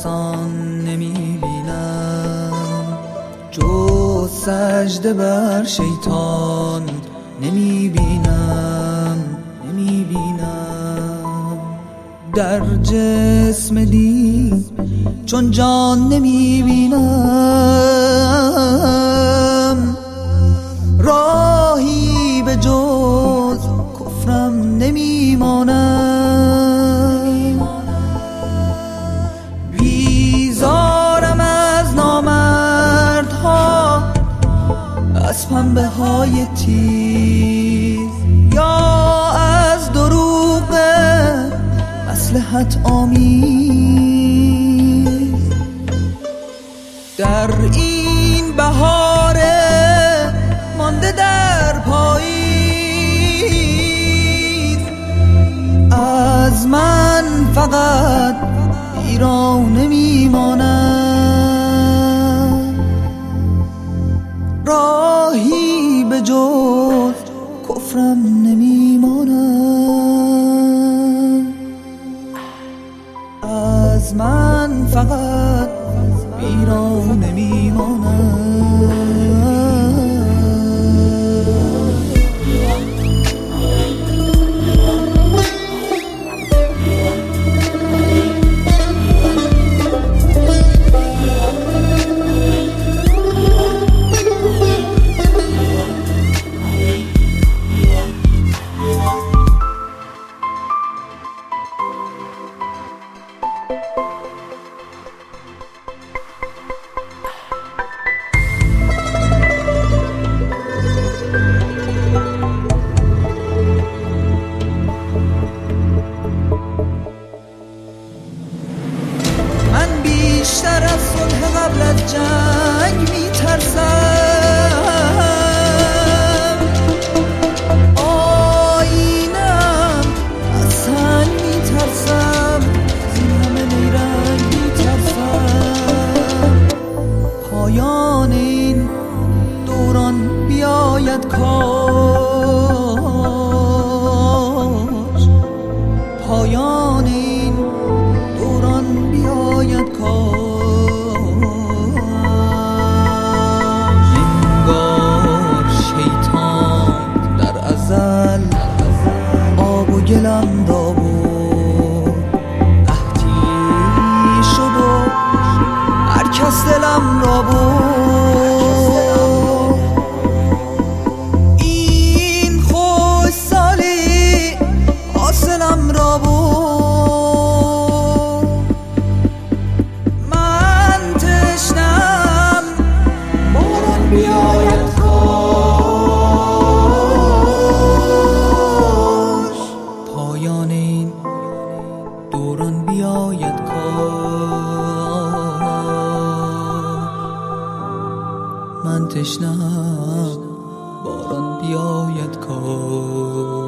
آسان نمیبینم، جز سجده بر شیطان نمیبینم. در جسم دین چون جان نمیبینم، راهی به جز کفرم نمیمانم. بیزارم از نامردها، از پنبه های تیز، یا از دروغ مصلحت آمیز. در این بهار مانده در پاییز، از من فقط ایران میماند. راهی به جز کفرم نمیماند، از من فقط ایران نمیماند. بیشتر از صلح قبل از جنگ میترسم، آینم از سنگ میترسم، زین همه نیرنگ میترسم. پایان این دوران بیاید کاش، پایان این دوران بیاید کاش. انگار شیطان در ازل آب و گلم را برد، قحطی شد و هر کس دلم را برد. این خوش سالی حاصلم را برد. پایان این دوران بیاید کاش، من تشنم باران بیاید کاش.